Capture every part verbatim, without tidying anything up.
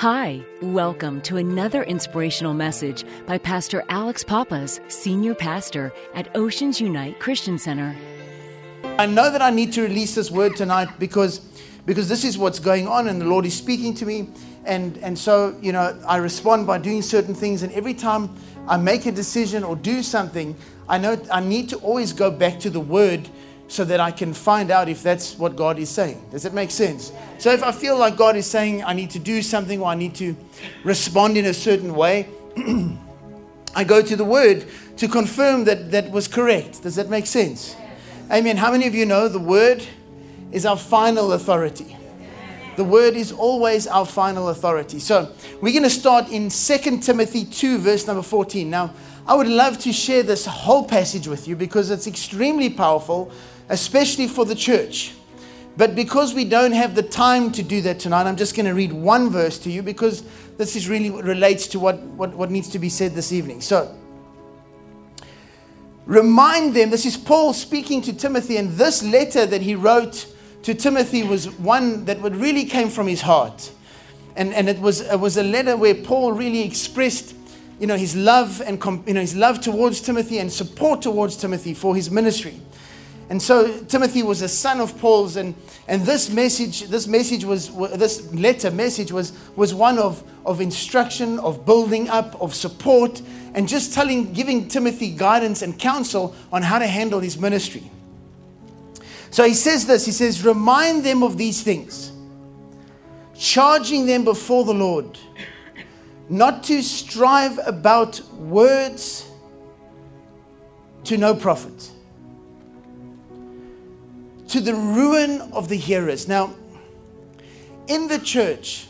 Hi, welcome to another inspirational message by Pastor Alex Pappas, Senior Pastor at Oceans Unite Christian Center. I know that I need to release this word tonight because because this is what's going on and the Lord is speaking to me. And, and so, you know, I respond by doing certain things. And every time I make a decision or do something, I know I need to always go back to the word so that I can find out if that's what God is saying. Does that make sense? So if I feel like God is saying I need to do something or I need to respond in a certain way, I go to the word to confirm that that was correct. Does that make sense? Amen. How many of you know the word is our final authority? The word is always our final authority. So we're going to start in Second Timothy two, verse number fourteen. Now, I would love to share this whole passage with you because it's extremely powerful, especially for the church. But because we don't have the time to do that tonight, I'm just going to read one verse to you because this is really what relates to what, what, what needs to be said this evening. So, remind them, this is Paul speaking to Timothy, and this letter that he wrote to Timothy was one that would really came from his heart. And, and it was it was a letter where Paul really expressed, you know, his love and you know his love towards Timothy and support towards Timothy for his ministry. And so Timothy was a son of Paul's, and, and this message, this message was this letter message was was one of, of instruction, of building up, of support, and just telling, giving Timothy guidance and counsel on how to handle his ministry. So he says this, he says, remind them of these things, charging them before the Lord, not to strive about words to no profit, to the ruin of the hearers. Now, in the church,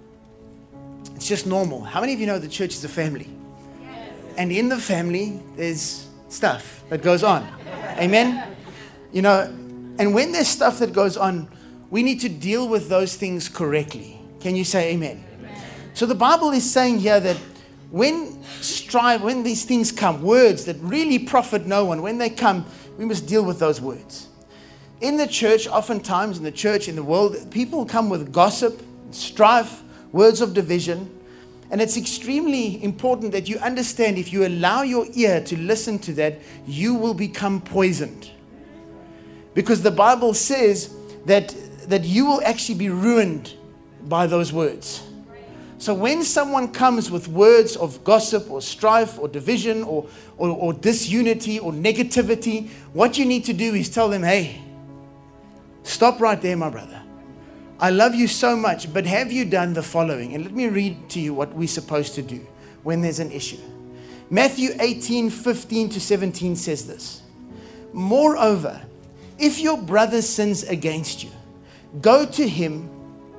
it's just normal. How many of you know the church is a family? Yes. And in the family, there's stuff that goes on. Amen? You know, and when there's stuff that goes on, we need to deal with those things correctly. Can you say amen? Amen. So the Bible is saying here that when strive, when these things come, words that really profit no one, when they come, we must deal with those words. In the church, oftentimes in the church, in the world, people come with gossip, strife, words of division. And it's extremely important that you understand if you allow your ear to listen to that, you will become poisoned. Because the Bible says that, that you will actually be ruined by those words. So when someone comes with words of gossip or strife or division or, or, or disunity or negativity, what you need to do is tell them, hey, stop right there, my brother. I love you so much, but have you done the following? And let me read to you what we're supposed to do when there's an issue. Matthew eighteen, fifteen to seventeen says this. Moreover, if your brother sins against you, go to him,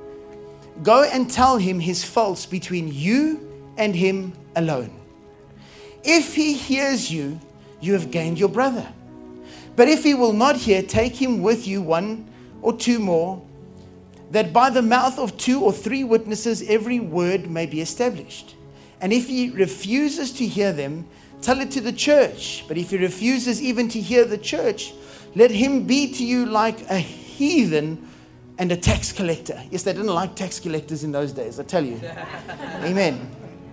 go and tell him his faults between you and him alone. If he hears you, you have gained your brother. But if he will not hear, take him with you one or two more, that by the mouth of two or three witnesses every word may be established. And if he refuses to hear them, tell it to the church. But if he refuses even to hear the church, let him be to you like a heathen and a tax collector. Yes, they didn't like tax collectors in those days, I tell you. Amen.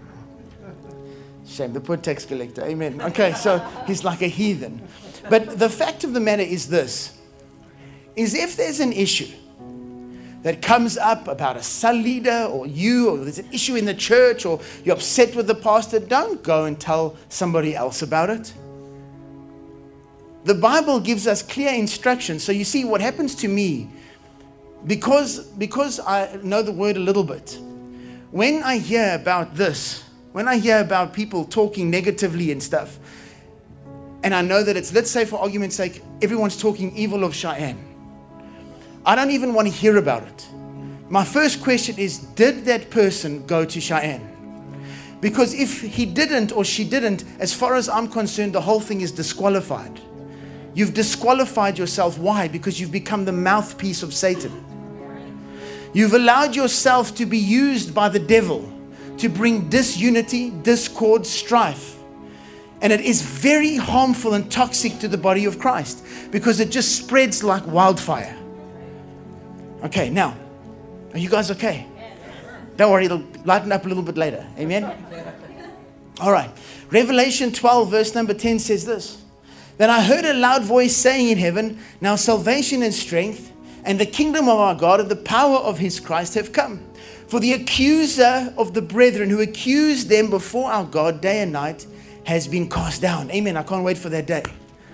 Shame, the poor tax collector. Amen. Okay, so he's like a heathen. But the fact of the matter is this, is if there's an issue that comes up about a cell leader or you, or there's an issue in the church, or you're upset with the pastor, don't go and tell somebody else about it. The Bible gives us clear instructions. So you see what happens to me, because, because I know the word a little bit, when I hear about this, when I hear about people talking negatively and stuff, and I know that it's, let's say for argument's sake, everyone's talking evil of Cheyenne. I don't even want to hear about it. My first question is, did that person go to Cheyenne? Because if he didn't or she didn't, as far as I'm concerned, the whole thing is disqualified. You've disqualified yourself. Why? Because you've become the mouthpiece of Satan. You've allowed yourself to be used by the devil to bring disunity, discord, strife. And it is very harmful and toxic to the body of Christ because it just spreads like wildfire. Okay, now, are you guys okay? Don't worry, it'll lighten up a little bit later. Amen? All right. Revelation twelve, verse number ten says this. Then I heard a loud voice saying in heaven, now salvation and strength and the kingdom of our God and the power of his Christ have come. For the accuser of the brethren who accused them before our God day and night has been cast down. Amen. I can't wait for that day.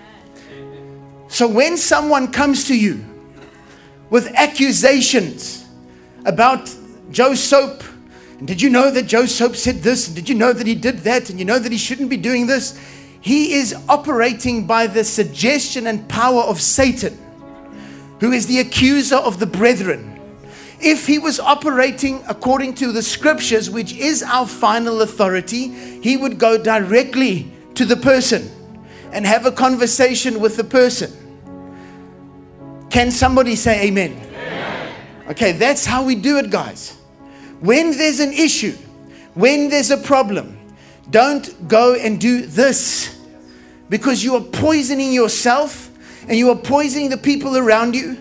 So when someone comes to you with accusations about Joe Soap, and did you know that Joe Soap said this? And did you know that he did that? And you know that he shouldn't be doing this? He is operating by the suggestion and power of Satan, who is the accuser of the brethren. If he was operating according to the scriptures, which is our final authority, he would go directly to the person and have a conversation with the person. Can somebody say amen? Amen. Okay, that's how we do it, guys. When there's an issue, when there's a problem, don't go and do this, because you are poisoning yourself and you are poisoning the people around you,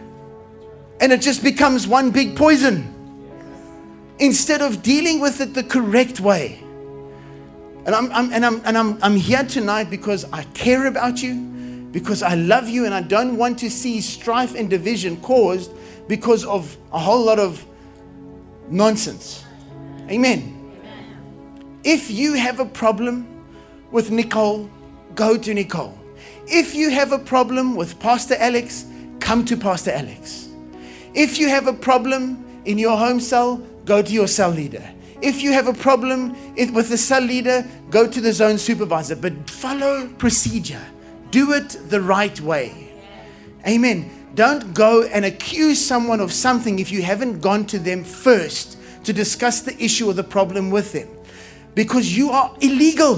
and it just becomes one big poison instead of dealing with it the correct way. And I'm, I'm and I'm and I'm I'm here tonight because I care about you, because I love you, and I don't want to see strife and division caused because of a whole lot of nonsense. Amen. Amen. If you have a problem with Nicole, go to Nicole. If you have a problem with Pastor Alex, come to Pastor Alex. If you have a problem in your home cell, go to your cell leader. If you have a problem with the cell leader, go to the zone supervisor. But follow procedure. Do it the right way. Amen. Don't go and accuse someone of something if you haven't gone to them first to discuss the issue or the problem with them, because you are illegal.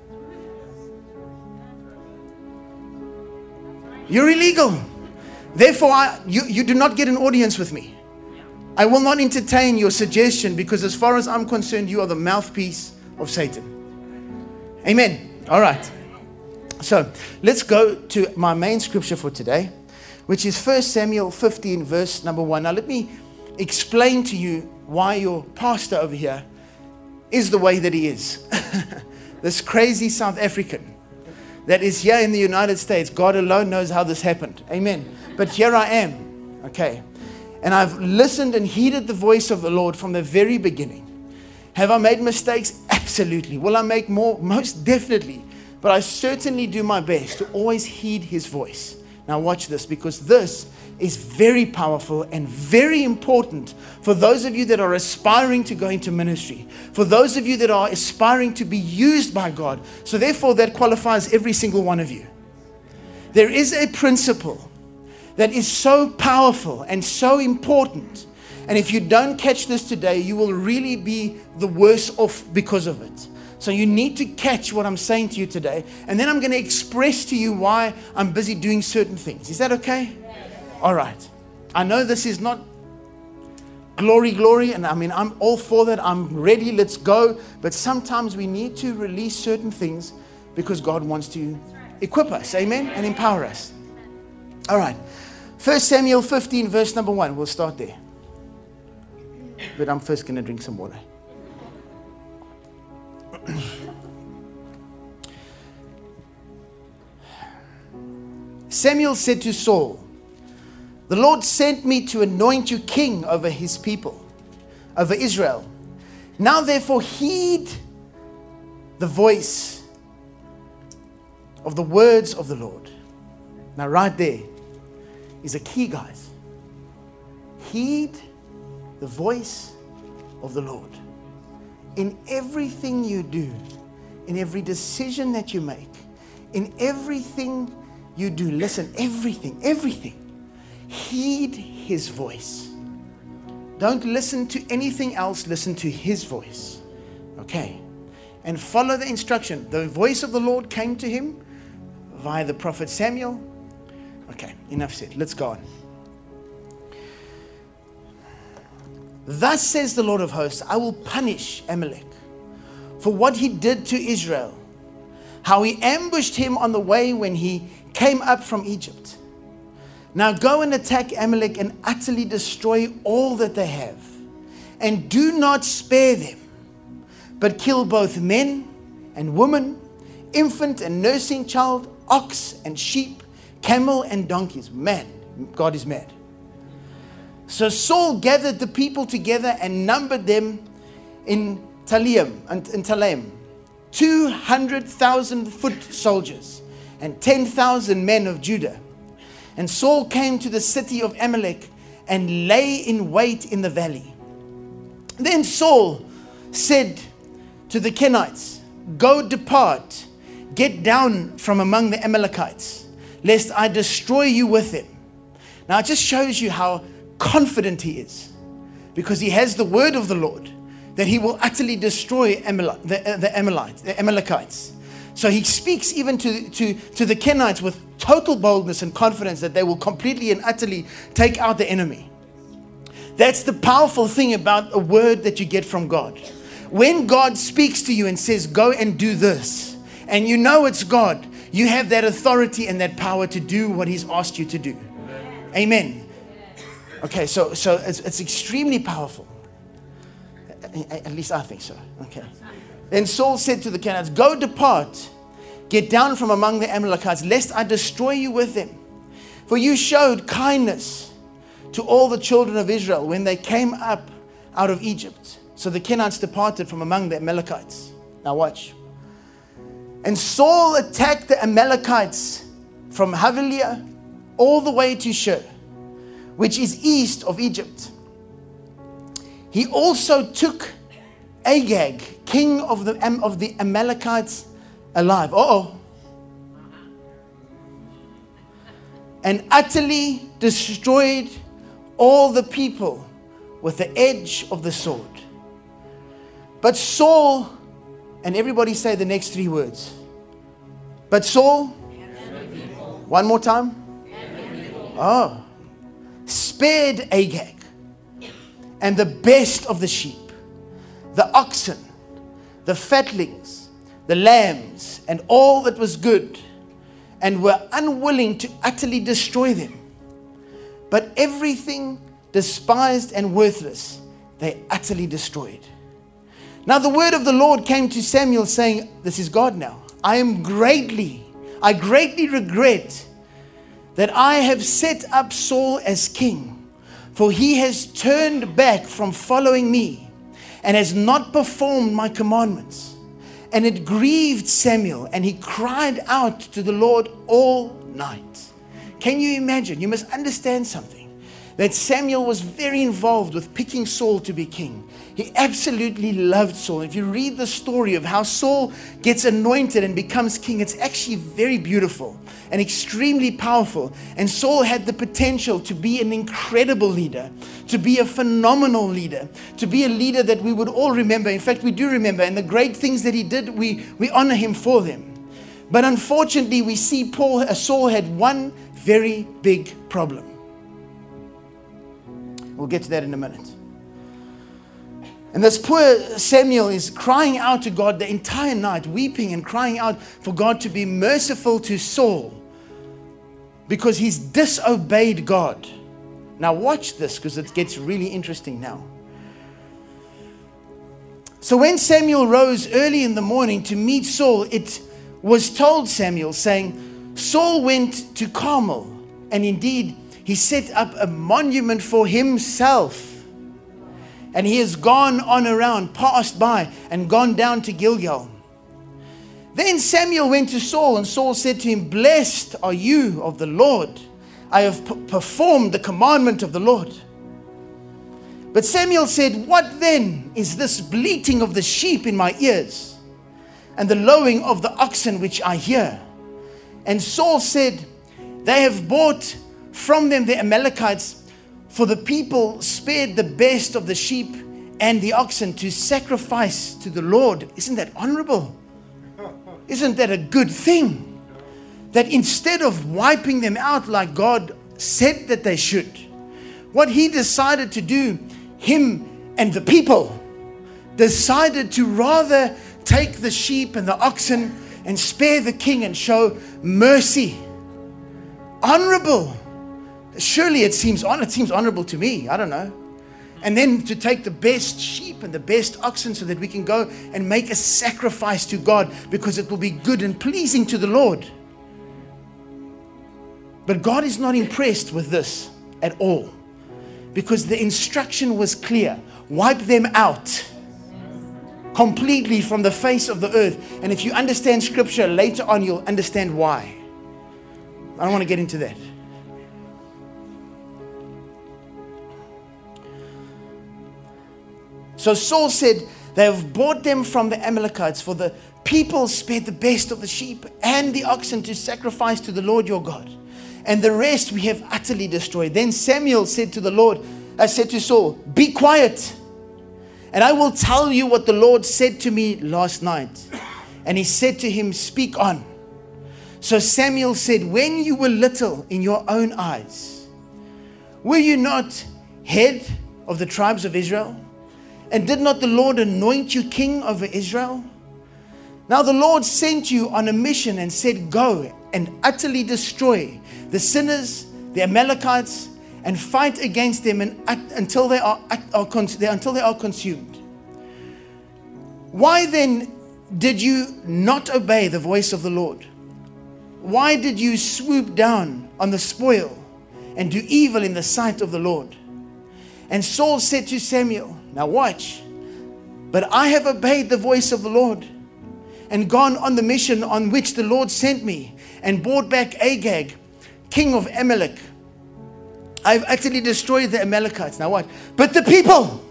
You're illegal. Therefore, I, you, you do not get an audience with me. I will not entertain your suggestion, because as far as I'm concerned, you are the mouthpiece of Satan. Amen. All right. So let's go to my main scripture for today, which is First Samuel fifteen, verse number one. Now let me explain to you why your pastor over here is the way that he is. This crazy South African that is here in the United States. God alone knows how this happened. Amen. But here I am. Okay. And I've listened and heeded the voice of the Lord from the very beginning. Have I made mistakes? Absolutely. Will I make more? Most definitely. But I certainly do my best to always heed his voice. Now watch this, because this is very powerful and very important for those of you that are aspiring to go into ministry, for those of you that are aspiring to be used by God. So therefore that qualifies every single one of you. There is a principle that is so powerful and so important. And if you don't catch this today, you will really be the worse off because of it. So you need to catch what I'm saying to you today. And then I'm going to express to you why I'm busy doing certain things. Is that okay? All right. I know this is not glory, glory. And I mean, I'm all for that. I'm ready. Let's go. But sometimes we need to release certain things because God wants to equip us. Amen. And empower us. All right. First Samuel fifteen, verse number one. We'll start there. But I'm first going to drink some water. Samuel said to Saul, "The Lord sent me to anoint you king over his people, over Israel. Now therefore heed the voice of the words of the Lord." Now right there is a key, guys. Heed the voice of the Lord. In everything you do, in every decision that you make, in everything you do, listen, everything, everything, heed his voice. Don't listen to anything else, listen to his voice. Okay? And follow the instruction. The voice of the Lord came to him via the prophet Samuel. Okay, enough said. Let's go on. Thus says the Lord of hosts, I will punish Amalek for what he did to Israel, how he ambushed him on the way when he came up from Egypt. Now go and attack Amalek and utterly destroy all that they have, and do not spare them, but kill both men and women, infant and nursing child, ox and sheep, camel and donkeys. Man, God is mad. So Saul gathered the people together and numbered them in Telaim, in Telaim, two hundred thousand foot soldiers and ten thousand men of Judah. And Saul came to the city of Amalek and lay in wait in the valley. Then Saul said to the Kenites, go depart, get down from among the Amalekites, lest I destroy you with them. Now it just shows you how confident he is, because he has the word of the Lord that he will utterly destroy Amal- the, uh, the, Amalekites, the Amalekites. So he speaks even to, to, to the Kenites with total boldness and confidence that they will completely and utterly take out the enemy. That's the powerful thing about a word that you get from God. When God speaks to you and says, go and do this, and you know it's God, you have that authority and that power to do what he's asked you to do. Amen. Amen. Okay, so so it's, it's extremely powerful. At least I think so. Okay. Then Saul said to the Kenites, go depart, get down from among the Amalekites, lest I destroy you with them. For you showed kindness to all the children of Israel when they came up out of Egypt. So the Kenites departed from among the Amalekites. Now watch. And Saul attacked the Amalekites from Havilah all the way to Shur, which is east of Egypt. He also took Agag, king of the, of the Amalekites, alive. Uh-oh. And utterly destroyed all the people with the edge of the sword. But Saul, and everybody say the next three words. But Saul, one more time. Oh, spared Agag and the best of the sheep, the oxen, the fatlings, the lambs, and all that was good, and were unwilling to utterly destroy them. But everything despised and worthless, they utterly destroyed. Now the word of the Lord came to Samuel saying, this is God now. I am greatly, I greatly regret that I have set up Saul as king, for he has turned back from following me and has not performed my commandments. And it grieved Samuel, and he cried out to the Lord all night. Can you imagine? You must understand something. That Samuel was very involved with picking Saul to be king. He absolutely loved Saul. If you read the story of how Saul gets anointed and becomes king, it's actually very beautiful and extremely powerful. And Saul had the potential to be an incredible leader, to be a phenomenal leader, to be a leader that we would all remember. In fact, we do remember. And the great things that he did, we, we honor him for them. But unfortunately, we see Paul, uh, Saul had one very big problem. We'll get to that in a minute. And this poor Samuel is crying out to God the entire night, weeping and crying out for God to be merciful to Saul because he's disobeyed God. Now watch this, because it gets really interesting now. So when Samuel rose early in the morning to meet Saul, it was told Samuel, saying, Saul went to Carmel, and indeed he set up a monument for himself. And he has gone on around, passed by, and gone down to Gilgal. Then Samuel went to Saul, and Saul said to him, blessed are you of the Lord. I have p- performed the commandment of the Lord. But Samuel said, what then is this bleating of the sheep in my ears, and the lowing of the oxen which I hear? And Saul said, they have bought from them the Amalekites, for the people spared the best of the sheep and the oxen to sacrifice to the Lord. Isn't that honorable? Isn't that a good thing? That instead of wiping them out like God said that they should, what he decided to do, him and the people decided to rather take the sheep and the oxen and spare the king and show mercy. Honorable. Surely it seems it seems honorable to me. I don't know. And then to take the best sheep and the best oxen so that we can go and make a sacrifice to God, because it will be good and pleasing to the Lord. But God is not impressed with this at all, because the instruction was clear. Wipe them out completely from the face of the earth. And if you understand scripture later on, you'll understand why. I don't want to get into that. So Saul said, they have bought them from the Amalekites, for the people spared the best of the sheep and the oxen to sacrifice to the Lord your God. And the rest we have utterly destroyed. Then Samuel said to the Lord, I said to Saul, be quiet, and I will tell you what the Lord said to me last night. And he said to him, speak on. So Samuel said, when you were little in your own eyes, were you not head of the tribes of Israel? And did not the Lord anoint you king over Israel? Now the Lord sent you on a mission and said, go and utterly destroy the sinners, the Amalekites, and fight against them and, until they are, are until they are consumed. Why then did you not obey the voice of the Lord? Why did you swoop down on the spoil and do evil in the sight of the Lord? And Saul said to Samuel, now watch, but I have obeyed the voice of the Lord and gone on the mission on which the Lord sent me and brought back Agag, king of Amalek. I've utterly destroyed the Amalekites. Now what? But the people,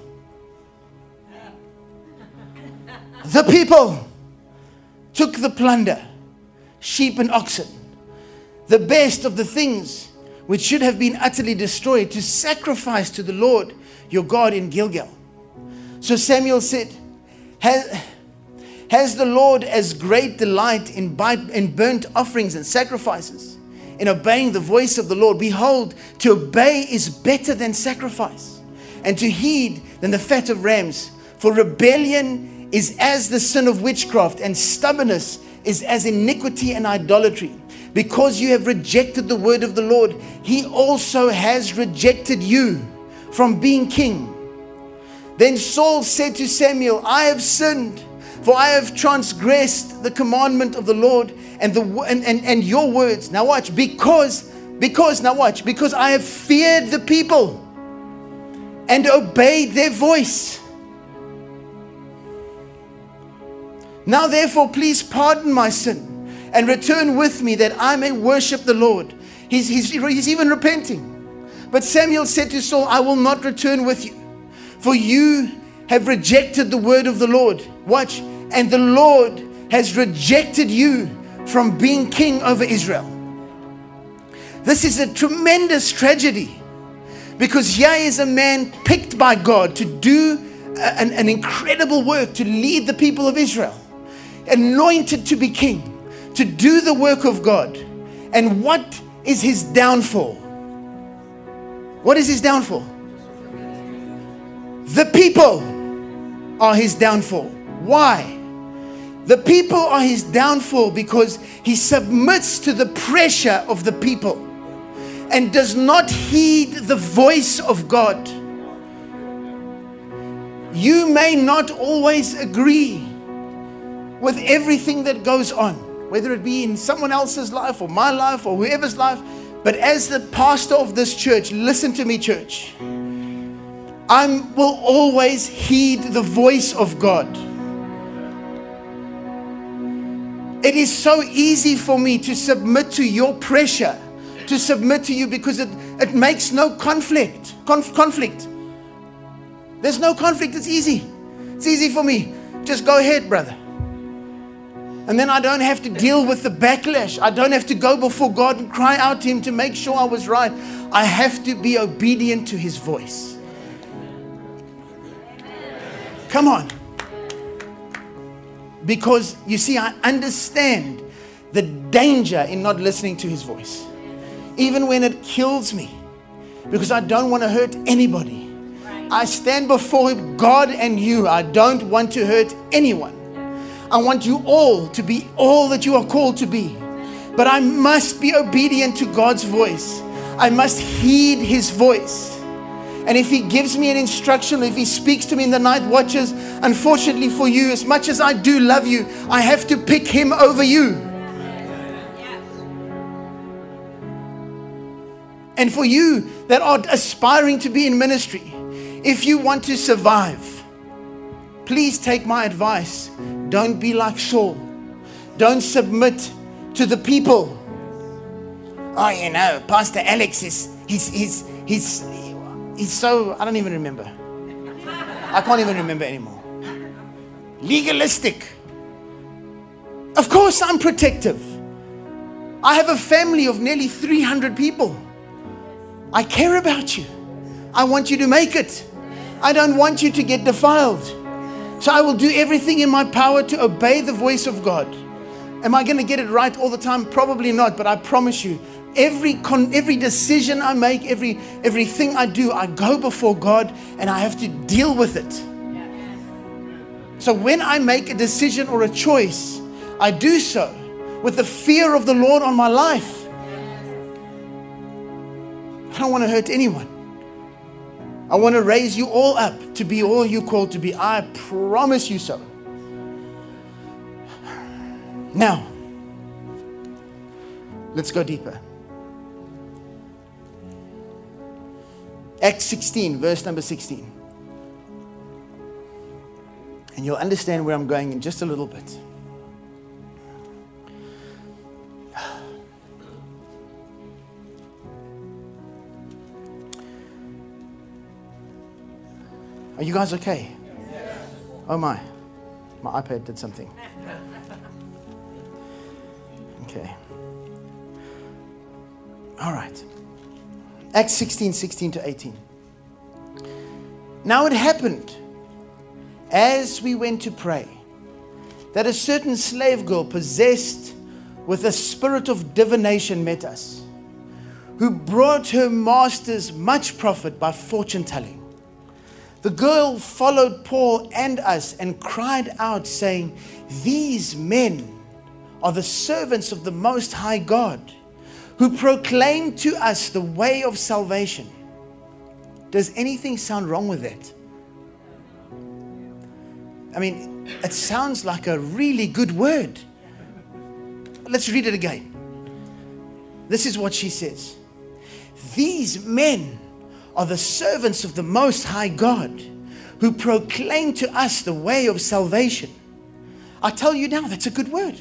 the people took the plunder, sheep and oxen, the best of the things which should have been utterly destroyed, to sacrifice to the Lord your God in Gilgal. So Samuel said, has, has the Lord as great delight in, in burnt offerings and sacrifices, in obeying the voice of the Lord? Behold, to obey is better than sacrifice, and to heed than the fat of rams. For rebellion is as the sin of witchcraft, and stubbornness is as iniquity and idolatry. Because you have rejected the word of the Lord, he also has rejected you from being king. Then Saul said to Samuel, I have sinned, for I have transgressed the commandment of the Lord and the and, and, and your words. Now watch, because, because, now watch, because I have feared the people and obeyed their voice. Now therefore, please pardon my sin and return with me that I may worship the Lord. He's, he's, he's even repenting. But Samuel said to Saul, I will not return with you, for you have rejected the word of the Lord. Watch. And the Lord has rejected you from being king over Israel. This is a tremendous tragedy, because here is a man picked by God to do an, an incredible work, to lead the people of Israel, anointed to be king, to do the work of God. And what is his downfall? What is his downfall? The people are his downfall. Why? The people are his downfall because he submits to the pressure of the people and does not heed the voice of God. You may not always agree with everything that goes on, whether it be in someone else's life or my life or whoever's life, but as the pastor of this church, listen to me, church, I will always heed the voice of God. It is so easy for me to submit to your pressure, to submit to you, because it, it makes no conflict. Conf- conflict. There's no conflict. It's easy. It's easy for me. Just go ahead, brother. And then I don't have to deal with the backlash. I don't have to go before God and cry out to him to make sure I was right. I have to be obedient to his voice. Come on. Because you see, I understand the danger in not listening to his voice, even when it kills me, because I don't want to hurt anybody. I stand before God and you. I don't want to hurt anyone. I want you all to be all that you are called to be. But I must be obedient to God's voice. I must heed his voice. And if He gives me an instruction, if He speaks to me in the night watches, unfortunately for you, as much as I do love you, I have to pick Him over you. And for you that are aspiring to be in ministry, if you want to survive, please take my advice. Don't be like Saul. Don't submit to the people. Oh, you know, Pastor Alex is, he's, he's, he's, he's so, I don't even remember. I can't even remember anymore. Legalistic. Of course I'm protective. I have a family of nearly three hundred people. I care about you. I want you to make it. I don't want you to get defiled. So I will do everything in my power to obey the voice of God. Am I going to get it right all the time? Probably not, but I promise you, every con- every decision I make, every everything I do, I go before God and I have to deal with it. So when I make a decision or a choice, I do so with the fear of the Lord on my life. I don't want to hurt anyone. I want to raise you all up to be all you're called to be. I promise you so. Now, let's go deeper. Acts sixteen, verse number sixteen. And you'll understand where I'm going in just a little bit. Are you guys okay? Yes. Oh my, my iPad did something. Okay. All right. Acts sixteen, sixteen to eighteen. Now it happened, as we went to pray, that a certain slave girl possessed with a spirit of divination met us, who brought her masters much profit by fortune telling. The girl followed Paul and us and cried out, saying, "These men are the servants of the Most High God, who proclaim to us the way of salvation." Does anything sound wrong with that? I mean, it sounds like a really good word. Let's read it again. This is what she says. "These men are the servants of the Most High God, who proclaim to us the way of salvation." I tell you now, that's a good word.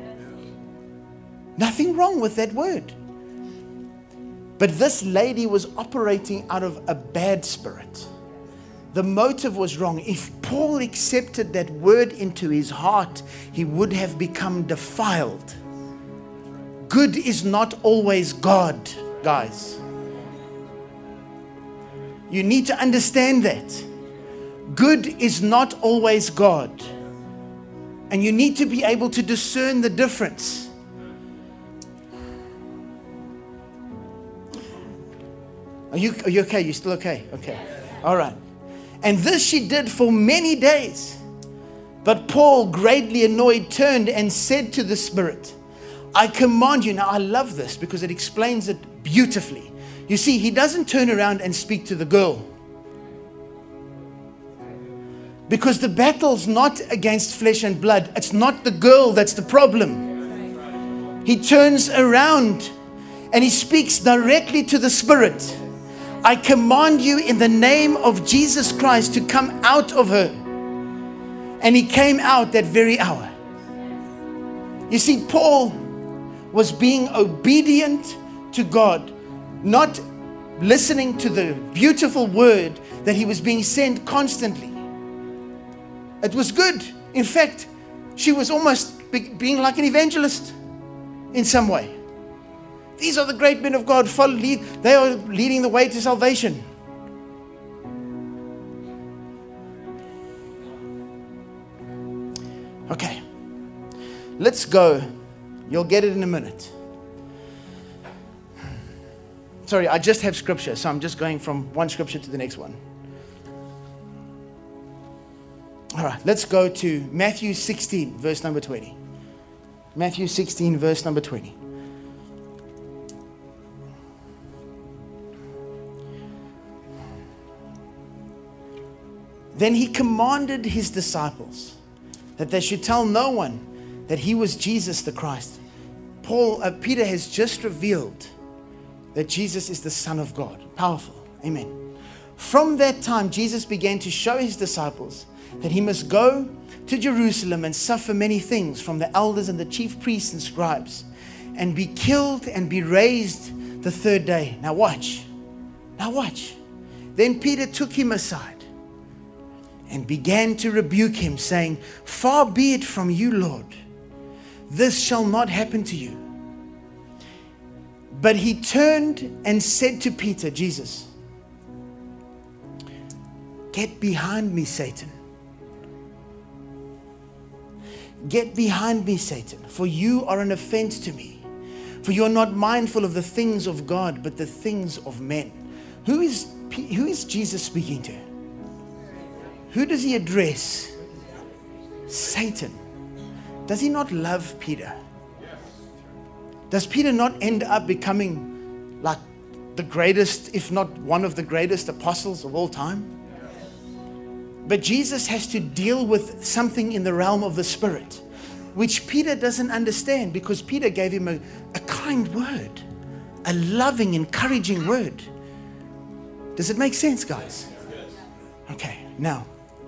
Nothing wrong with that word. But this lady was operating out of a bad spirit. The motive was wrong. If Paul accepted that word into his heart, he would have become defiled. Good is not always God, guys. You need to understand that. Good is not always God. And you need to be able to discern the difference. Are you, are you okay? You still okay? Okay. All right. And this she did for many days. But Paul, greatly annoyed, turned and said to the spirit, "I command you." Now I love this because it explains it beautifully. You see, he doesn't turn around and speak to the girl. Because the battle's not against flesh and blood. It's not the girl that's the problem. He turns around and he speaks directly to the spirit. "I command you in the name of Jesus Christ to come out of her." And he came out that very hour. You see, Paul was being obedient to God, not listening to the beautiful word that he was being sent constantly. It was good. In fact, she was almost be- being like an evangelist in some way. These are the great men of God. Follow, lead, they are leading the way to salvation. Okay. Let's go. You'll get it in a minute. Sorry, I just have scripture, so I'm just going from one scripture to the next one. All right, let's go to Matthew sixteen, verse number twenty. Matthew sixteen, verse number twenty. Then he commanded his disciples that they should tell no one that he was Jesus the Christ. Paul, uh, Peter has just revealed that Jesus is the Son of God. Powerful. Amen. From that time, Jesus began to show his disciples that he must go to Jerusalem and suffer many things from the elders and the chief priests and scribes, and be killed and be raised the third day. Now watch. Now watch. Then Peter took him aside and began to rebuke him, saying, "Far be it from you, Lord. This shall not happen to you." But he turned and said to Peter, Jesus, "Get behind me, Satan. Get behind me, Satan, for you are an offense to me. For you are not mindful of the things of God, but the things of men." Who is, who is Jesus speaking to? Who does he address? Satan. Does he not love Peter? Does Peter not end up becoming like the greatest, if not one of the greatest apostles of all time? But Jesus has to deal with something in the realm of the Spirit, which Peter doesn't understand, because Peter gave him a, a kind word, a loving, encouraging word. Does it make sense, guys? Okay, now,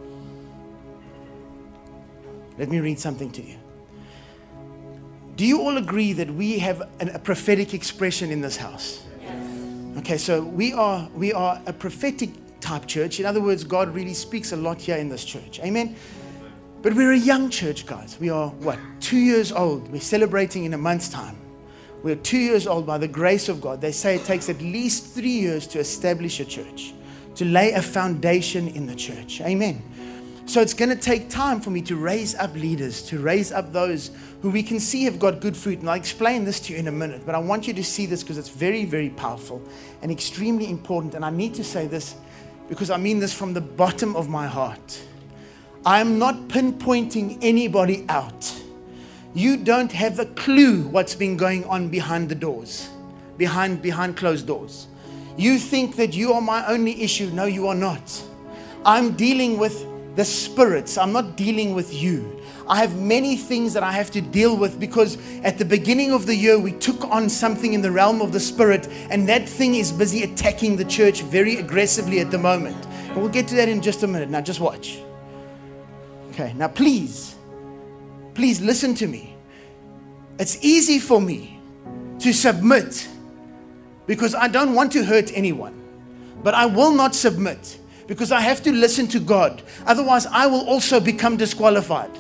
let me read something to you. Do you all agree that we have an, a prophetic expression in this house? Okay, so we are we are a prophetic type church. In other words, God really speaks a lot here in this church. Amen? But we're a young church, guys. We are, what, two years old. We're celebrating in a month's time. We're two years old by the grace of God. They say it takes at least three years to establish a church, to lay a foundation in the church. Amen? So it's going to take time for me to raise up leaders, to raise up those who we can see have got good fruit. And I'll explain this to you in a minute. But I want you to see this because it's very, very powerful and extremely important. And I need to say this because I mean this from the bottom of my heart. I'm not pinpointing anybody out. You don't have a clue what's been going on behind the doors, behind, behind closed doors. You think that you are my only issue. No, you are not. I'm dealing with the spirits. I'm not dealing with you. I have many things that I have to deal with, because at the beginning of the year we took on something in the realm of the spirit, and that thing is busy attacking the church very aggressively at the moment. And we'll get to that in just a minute. Now just watch. Okay, now please, please listen to me. It's easy for me to submit because I don't want to hurt anyone, but I will not submit because I have to listen to God. Otherwise, I will also become disqualified.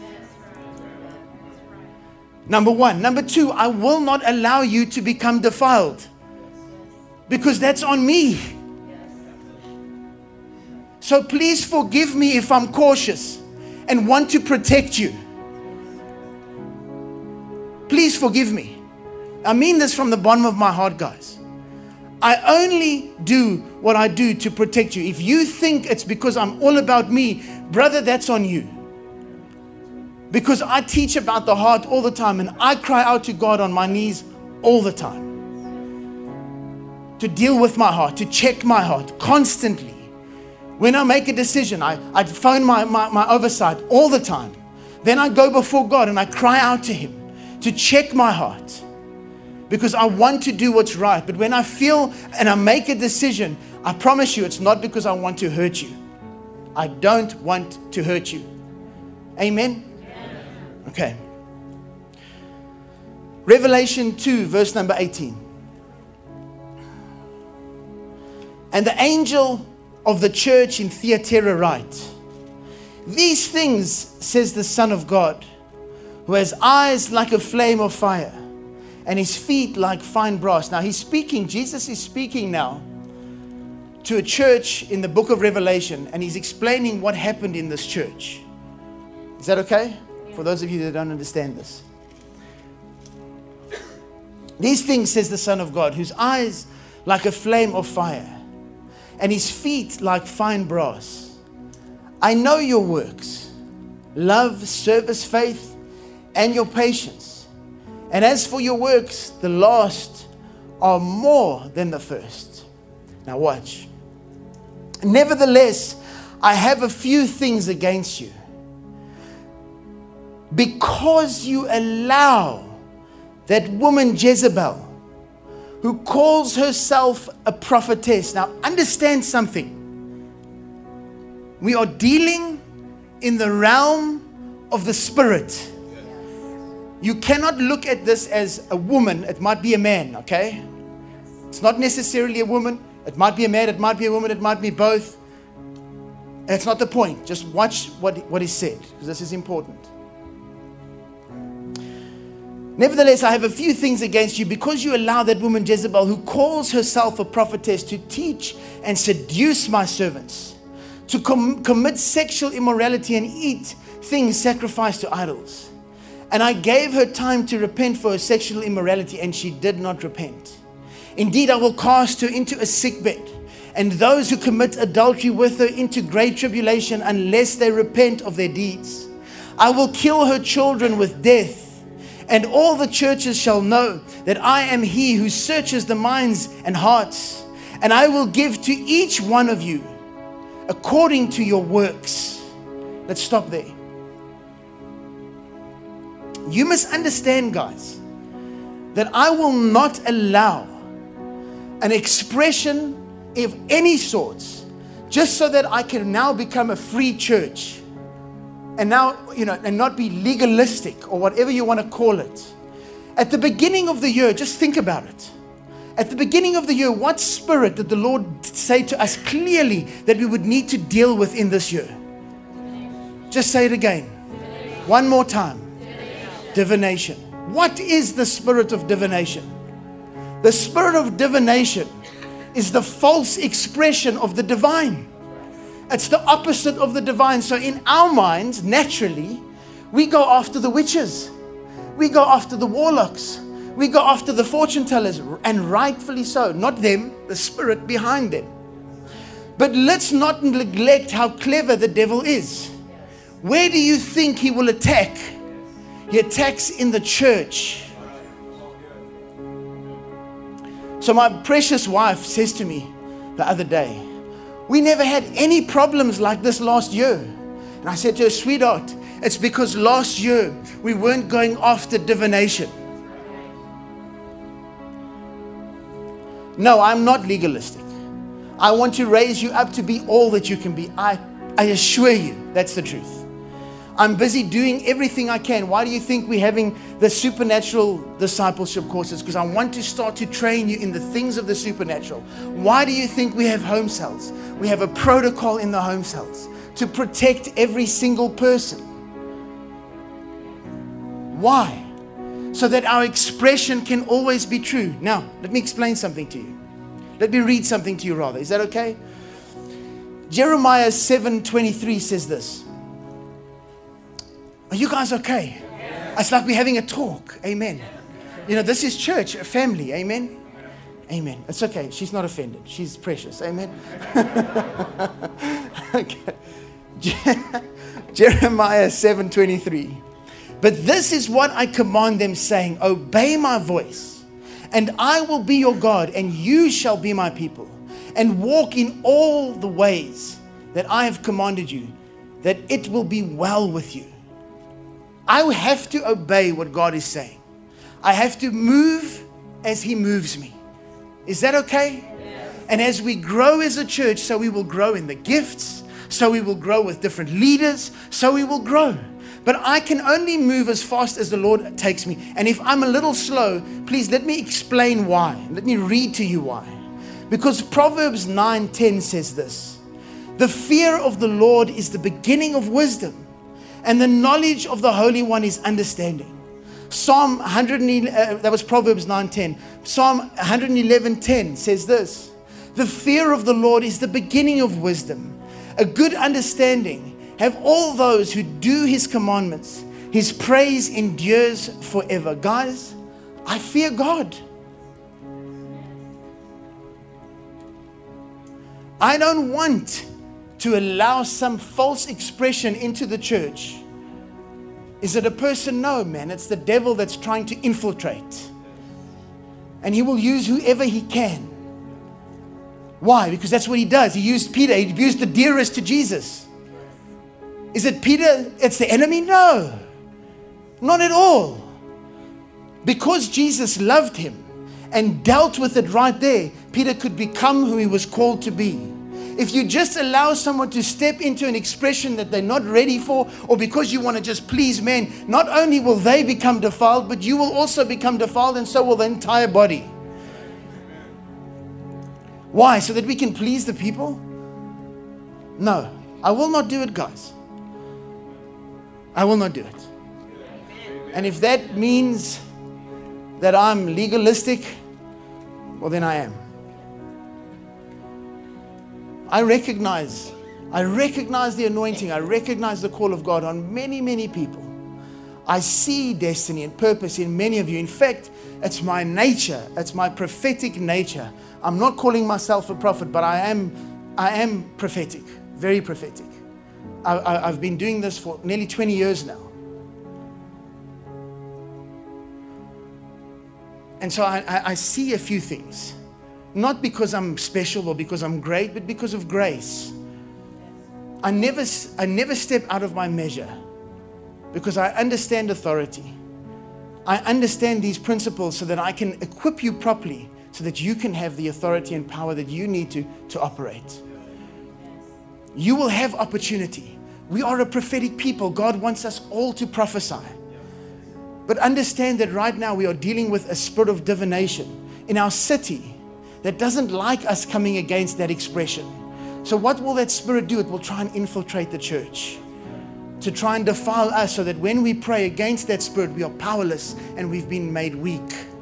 Number one. Number two, I will not allow you to become defiled because that's on me. So please forgive me if I'm cautious and want to protect you. Please forgive me. I mean this from the bottom of my heart, guys. I only do what I do to protect you. If you think it's because I'm all about me, brother, that's on you. Because I teach about the heart all the time, and I cry out to God on my knees all the time. To deal with my heart, to check my heart constantly. When I make a decision, I, I phone my, my, my oversight all the time. Then I go before God and I cry out to Him to check my heart. Because I want to do what's right. But when I feel and I make a decision, I promise you it's not because I want to hurt you. I don't want to hurt you. Amen? Okay. Revelation two, verse number eighteen. And the angel of the church in Thyatira write, "These things says the Son of God, who has eyes like a flame of fire, and his feet like fine brass." Now he's speaking, Jesus is speaking now to a church in the book of Revelation, and he's explaining what happened in this church. Is that okay? For those of you that don't understand this. "These things says the Son of God, whose eyes like a flame of fire, and his feet like fine brass. I know your works, love, service, faith, and your patience. And as for your works, the last are more than the first." Now watch. "Nevertheless, I have a few things against you. Because you allow that woman Jezebel, who calls herself a prophetess. Now, understand something. We are dealing in the realm of the spirit. You cannot look at this as a woman. It might be a man, okay? It's not necessarily a woman. It might be a man. It might be a woman. It might be both. That's not the point. Just watch what, what is said, because this is important. Nevertheless, I have a few things against you, because you allow that woman Jezebel, who calls herself a prophetess, to teach and seduce my servants, to com- commit sexual immorality and eat things sacrificed to idols. And I gave her time to repent for her sexual immorality, and she did not repent. Indeed, I will cast her into a sickbed, and those who commit adultery with her into great tribulation, unless they repent of their deeds. I will kill her children with death, and all the churches shall know that I am He who searches the minds and hearts. And I will give to each one of you according to your works. Let's stop there. You must understand, guys, that I will not allow an expression of any sorts just so that I can now become a free church. And now, you know, and not be legalistic or whatever you want to call it. At the beginning of the year, just think about it. At the beginning of the year, what spirit did the Lord say to us clearly that we would need to deal with in this year? Just say it again. One more time. Divination. What is the spirit of divination? The spirit of divination is the false expression of the divine. It's the opposite of the divine. So in our minds, naturally, we go after the witches. We go after the warlocks. We go after the fortune tellers, and rightfully so. Not them, the spirit behind them. But let's not neglect how clever the devil is. Where do you think he will attack? He attacks in the church. So my precious wife says to me the other day, we never had any problems like this last year. And I said to her, sweetheart, it's because last year we weren't going after divination. No, I'm not legalistic. I want to raise you up to be all that you can be. I, I assure you, that's the truth. I'm busy doing everything I can. Why do you think we're having the supernatural discipleship courses? Because I want to start to train you in the things of the supernatural. Why do you think we have home cells? We have a protocol in the home cells to protect every single person. Why? So that our expression can always be true. Now, let me explain something to you. Let me read something to you rather. Is that okay? Jeremiah seven twenty-three says this. Are you guys okay? Yes. It's like we're having a talk. Amen. You know, this is church, a family. Amen. Amen. It's okay. She's not offended. She's precious. Amen. Okay. Jeremiah seven twenty-three. But this is what I command them, saying, obey my voice, and I will be your God, and you shall be my people, and walk in all the ways that I have commanded you, that it will be well with you. I have to obey what God is saying. I have to move as He moves me. Is that okay? Yes. And as we grow as a church, so we will grow in the gifts, so we will grow with different leaders, so we will grow. But I can only move as fast as the Lord takes me. And if I'm a little slow, please let me explain why. Let me read to you why. Because Proverbs nine ten says this. The fear of the Lord is the beginning of wisdom, and the knowledge of the Holy One is understanding. Psalm one hundred eleven, uh, that was Proverbs nine ten. Psalm one eleven ten says this. The fear of the Lord is the beginning of wisdom. A good understanding have all those who do His commandments. His praise endures forever. Guys, I fear God. I don't want to allow some false expression into the church. Is it a person? No, man. It's the devil that's trying to infiltrate. And he will use whoever he can. Why? Because that's what he does. He used Peter. He used the dearest to Jesus. Is it Peter? It's the enemy? No. Not at all. Because Jesus loved him and dealt with it right there, Peter could become who he was called to be. If you just allow someone to step into an expression that they're not ready for, or because you want to just please men, not only will they become defiled, but you will also become defiled, and so will the entire body. Why? So that we can please the people? No, I will not do it, guys. I will not do it. And if that means that I'm legalistic, well, then I am. I recognize, I recognize the anointing. I recognize the call of God on many, many people. I see destiny and purpose in many of you. In fact, it's my nature. It's my prophetic nature. I'm not calling myself a prophet, but I am, I am prophetic, very prophetic. I, I, I've been doing this for nearly twenty years now. And so I, I, I see a few things. Not because I'm special or because I'm great, but because of grace. I never, I never step out of my measure because I understand authority. I understand these principles so that I can equip you properly so that you can have the authority and power that you need to, to operate. You will have opportunity. We are a prophetic people. God wants us all to prophesy. But understand that right now we are dealing with a spirit of divination in our city that doesn't like us coming against that expression. So what will that spirit do? It will try and infiltrate the church to try and defile us so that when we pray against that spirit, we are powerless and we've been made weak.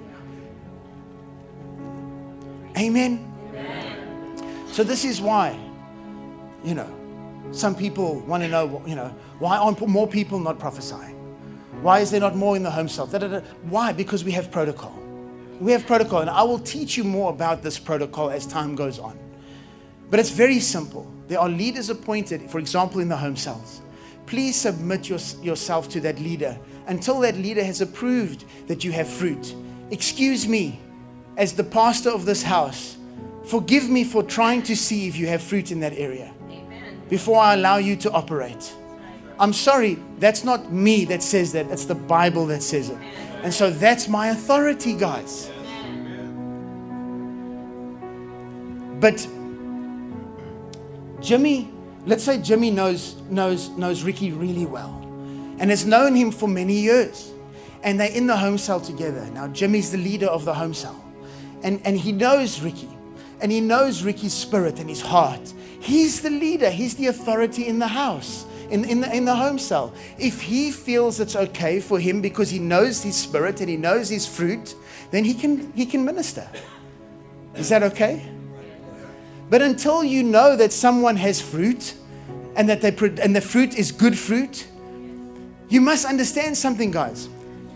Amen? Amen. So this is why, you know, some people want to know, you know, why aren't more people not prophesying? Why is there not more in the home cell? Da, da, da. Why? Because we have protocol. We have protocol, and I will teach you more about this protocol as time goes on. But it's very simple. There are leaders appointed, for example, in the home cells. Please submit your, yourself to that leader until that leader has approved that you have fruit. Excuse me, as the pastor of this house, forgive me for trying to see if you have fruit in that area. Amen. Before I allow you to operate. I'm sorry, that's not me that says that. It's the Bible that says it. And so that's my authority, guys. But Jimmy, let's say Jimmy knows, knows, knows Ricky really well and has known him for many years. And they're in the home cell together. Now, Jimmy's the leader of the home cell. And, and he knows Ricky. And he knows Ricky's spirit and his heart. He's the leader. He's the authority in the house. In, in, the, in the home cell. If he feels it's okay for him because he knows his spirit and he knows his fruit, then he can, he can minister. Is that okay? But until you know that someone has fruit and that they and the fruit is good fruit, you must understand something, guys.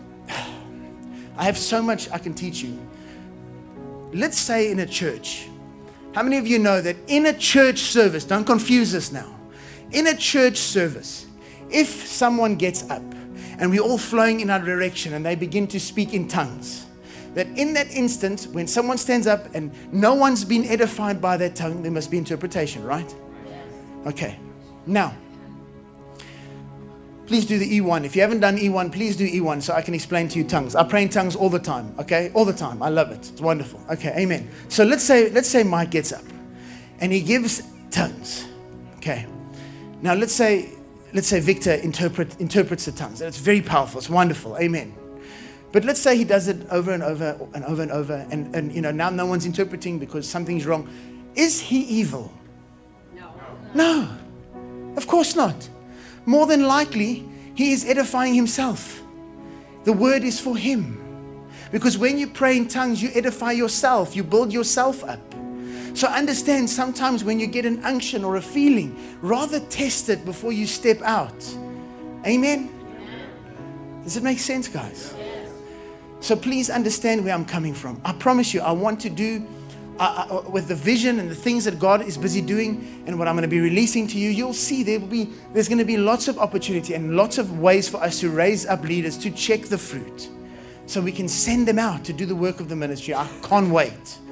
I have so much I can teach you. Let's say in a church, how many of you know that in a church service, don't confuse us now, in a church service, if someone gets up and we're all flowing in our direction and they begin to speak in tongues, that in that instant, when someone stands up and no one's been edified by that tongue, there must be interpretation, right? Okay. Now, please do the E one. If you haven't done E one, please do E one so I can explain to you tongues. I pray in tongues all the time, okay? All the time. I love it. It's wonderful. Okay, amen. So let's say, let's say Mike gets up and he gives tongues, okay? Now let's say, let's say Victor interpret, interprets the tongues. And it's very powerful. It's wonderful. Amen. But let's say he does it over and over and over and over. And, and you know, now no one's interpreting because something's wrong. Is he evil? No. No. Of course not. More than likely, he is edifying himself. The word is for him. Because when you pray in tongues, you edify yourself. You build yourself up. So understand, sometimes when you get an unction or a feeling, rather test it before you step out. Amen? Does it make sense, guys? So please understand where I'm coming from. I promise you, I want to do uh, uh, with the vision and the things that God is busy doing and what I'm going to be releasing to you, you'll see there will be, there's going to be lots of opportunity and lots of ways for us to raise up leaders to check the fruit so we can send them out to do the work of the ministry. I can't wait.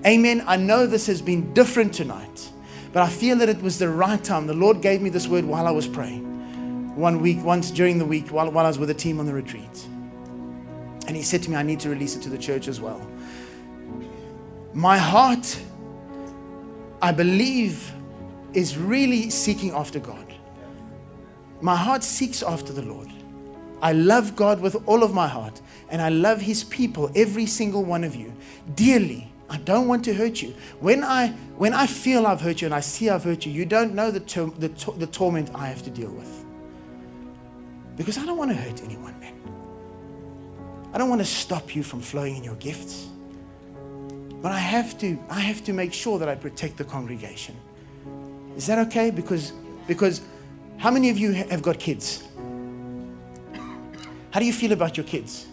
Amen. I know this has been different tonight, but I feel that it was the right time. The Lord gave me this word while I was praying. One week, once during the week, while, while I was with the team on the retreat. And He said to me, I need to release it to the church as well. My heart, I believe, is really seeking after God. My heart seeks after the Lord. I love God with all of my heart. And I love His people, every single one of you, dearly. I don't want to hurt you. When I when I feel I've hurt you and I see I've hurt you, you don't know the, tor- the, tor- the torment I have to deal with. Because I don't want to hurt anyone, man. I don't want to stop you from flowing in your gifts. But I have to, I have to make sure that I protect the congregation. Is that okay? Because, because how many of you have got kids? How do you feel about your kids?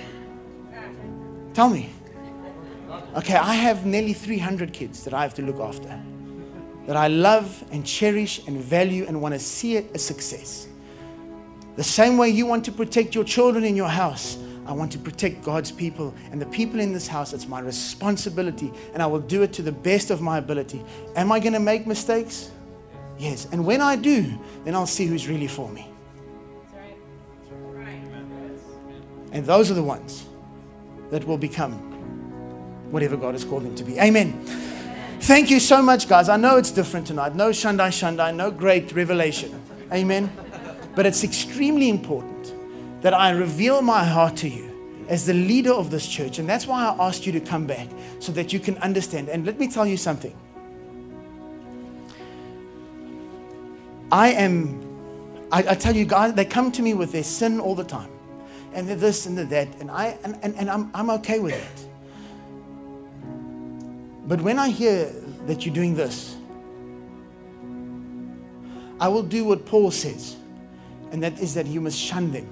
Tell me. Okay, I have nearly three hundred kids that I have to look after, that I love and cherish and value and want to see it a success. The same way you want to protect your children in your house, I want to protect God's people and the people in this house. It's my responsibility, and I will do it to the best of my ability. Am I going to make mistakes? Yes. And when I do, then I'll see who's really for me. And those are the ones that will become whatever God has called them to be. Amen. Thank you so much, guys. I know it's different tonight. No Shandai Shandai, no great revelation. Amen. But it's extremely important that I reveal my heart to you as the leader of this church. And that's why I asked you to come back, so that you can understand. And let me tell you something. I am, I, I tell you guys, they come to me with their sin all the time. And they're this and they're that. And, I, and, and, and I'm, I'm okay with it. But when I hear that you're doing this, I will do what Paul says. And that is that you must shun them.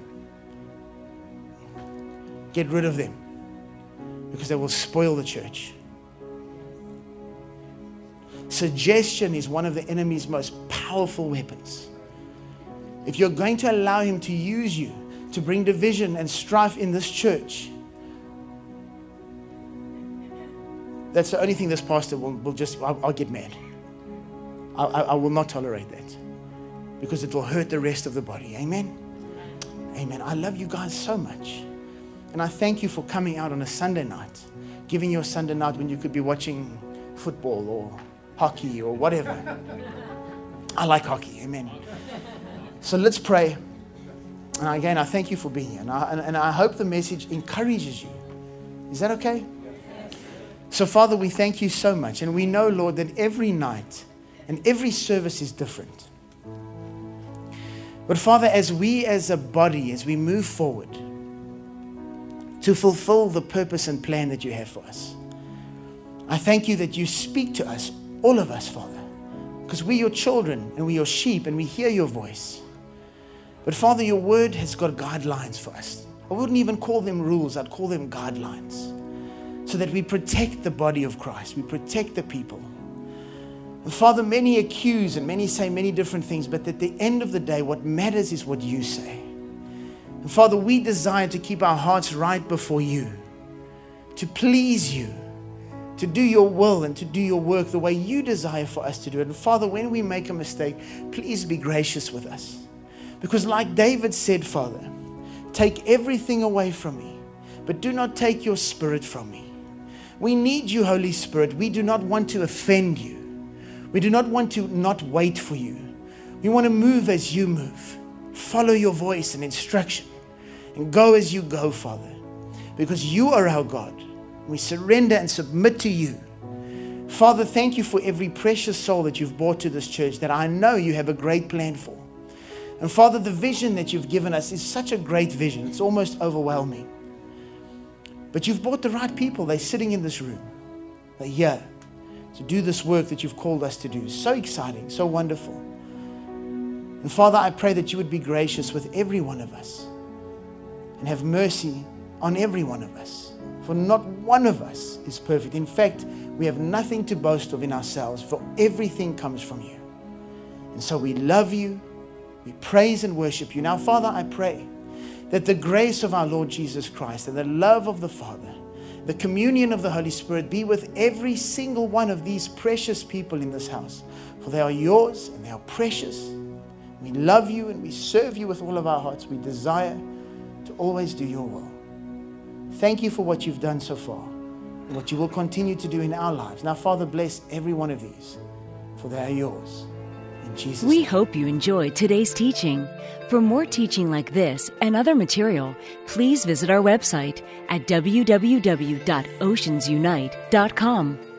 Get rid of them. Because they will spoil the church. Suggestion is one of the enemy's most powerful weapons. If you're going to allow him to use you to bring division and strife in this church, that's the only thing this pastor will, will just, I'll, I'll get mad. I, I, I will not tolerate that. Because it will hurt the rest of the body. Amen? Amen. I love you guys so much. And I thank you for coming out on a Sunday night. Giving your Sunday night when you could be watching football or hockey or whatever. I like hockey. Amen. So let's pray. And again, I thank you for being here. And I, and, and I hope the message encourages you. Is that okay? So, Father, we thank you so much. And we know, Lord, that every night and every service is different. But, Father, as we as a body, as we move forward to fulfill the purpose and plan that you have for us, I thank you that you speak to us, all of us, Father, because we're your children and we're your sheep and we hear your voice. But, Father, your word has got guidelines for us. I wouldn't even call them rules. I'd call them guidelines. So that we protect the body of Christ. We protect the people. And Father, many accuse and many say many different things, but at the end of the day, what matters is what you say. And Father, we desire to keep our hearts right before you, to please you, to do your will and to do your work the way you desire for us to do it. And Father, when we make a mistake, please be gracious with us. Because like David said, Father, take everything away from me, but do not take your spirit from me. We need you, Holy Spirit. We do not want to offend you. We do not want to not wait for you. We want to move as you move. Follow your voice and instruction and go as you go, Father, because you are our God. We surrender and submit to you. Father, thank you for every precious soul that you've brought to this church that I know you have a great plan for. And Father, the vision that you've given us is such a great vision. It's almost overwhelming. But you've brought the right people. They're sitting in this room. They're here to do this work that you've called us to do. So exciting, so wonderful. And Father, I pray that you would be gracious with every one of us and have mercy on every one of us. For not one of us is perfect. In fact, we have nothing to boast of in ourselves, for everything comes from you. And so we love you. We praise and worship you. Now, Father, I pray that the grace of our Lord Jesus Christ and the love of the Father the communion of the Holy Spirit be with every single one of these precious people in this house. For they are yours and they are precious. We love you and we serve you with all of our hearts. We desire to always do your will. Thank you for what you've done so far and what you will continue to do in our lives. Now, Father, bless every one of these, for they are yours. In Jesus' We name. hope you enjoyed today's teaching. For more teaching like this and other material, please visit our website at w w w dot oceans unite dot com.